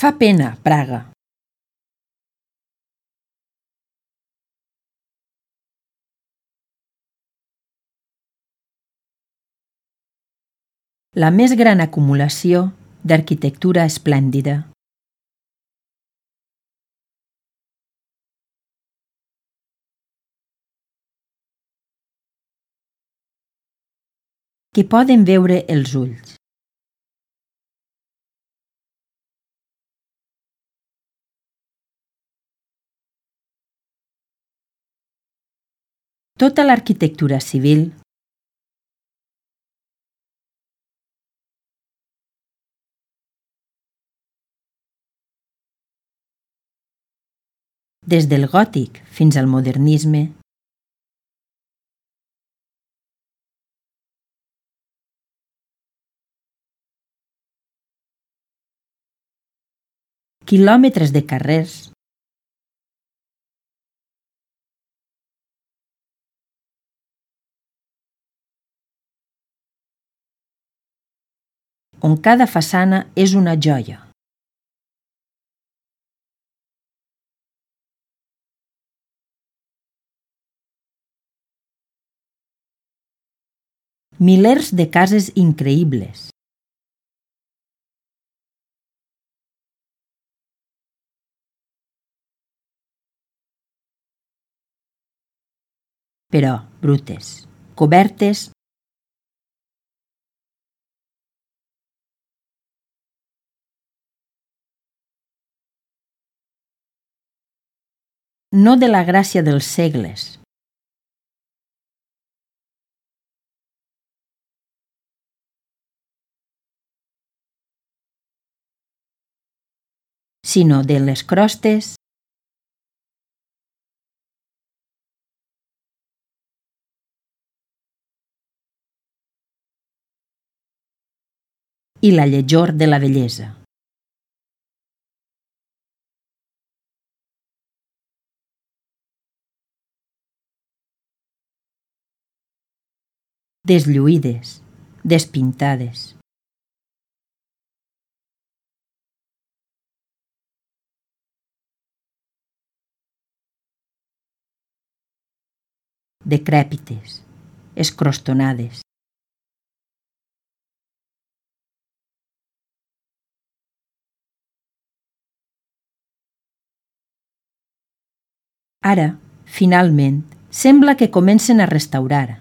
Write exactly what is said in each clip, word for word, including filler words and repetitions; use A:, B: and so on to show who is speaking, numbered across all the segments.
A: Fa pena, Praga. La més gran acumulació d'arquitectura esplèndida. Que poden veure els ulls. Tota l'arquitectura civil des del gòtic fins al modernisme quilòmetres de carrers on cada façana és una joia. Milers de cases increïbles. Però brutes, cobertes no de la gràcia dels segles, sinó de les crostes i la lletjor de la bellesa. Deslluïdes, despintades. Decrèpites, escrostonades. Ara, finalment, sembla que comencen a restaurar.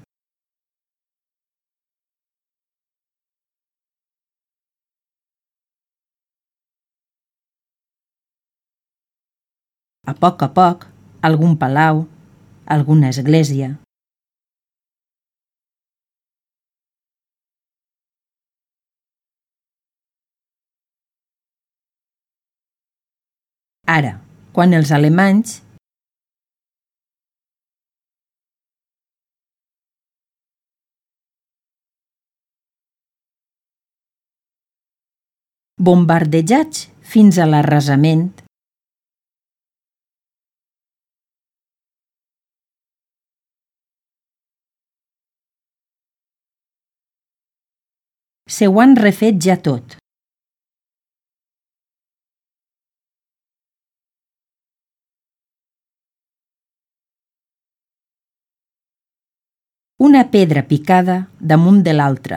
A: A poc a poc, algun palau, alguna església. Ara, quan els alemanys bombardejats fins a l'arrasament se ho han refet ja tot. Una pedra picada damunt de l'altra.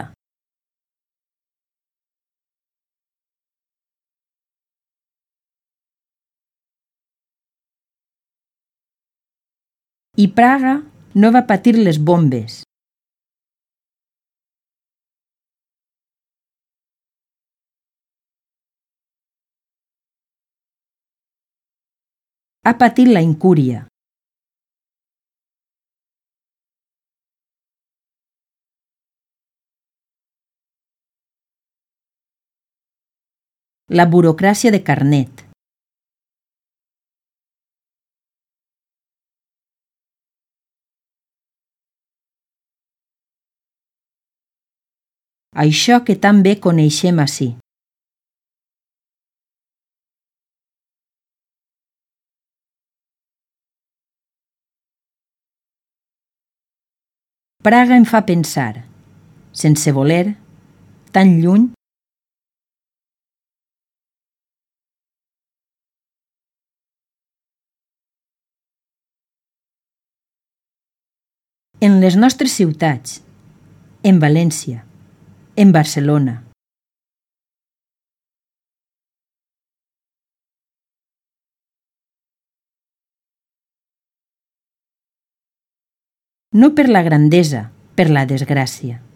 A: I Praga no va patir les bombes. Ha patit la incúria. La burocràcia de carnet. Això que tan bé coneixem ací. Praga em fa pensar, sense voler, tan lluny en les nostres ciutats, en València, en Barcelona. No per la grandesa, per la desgràcia.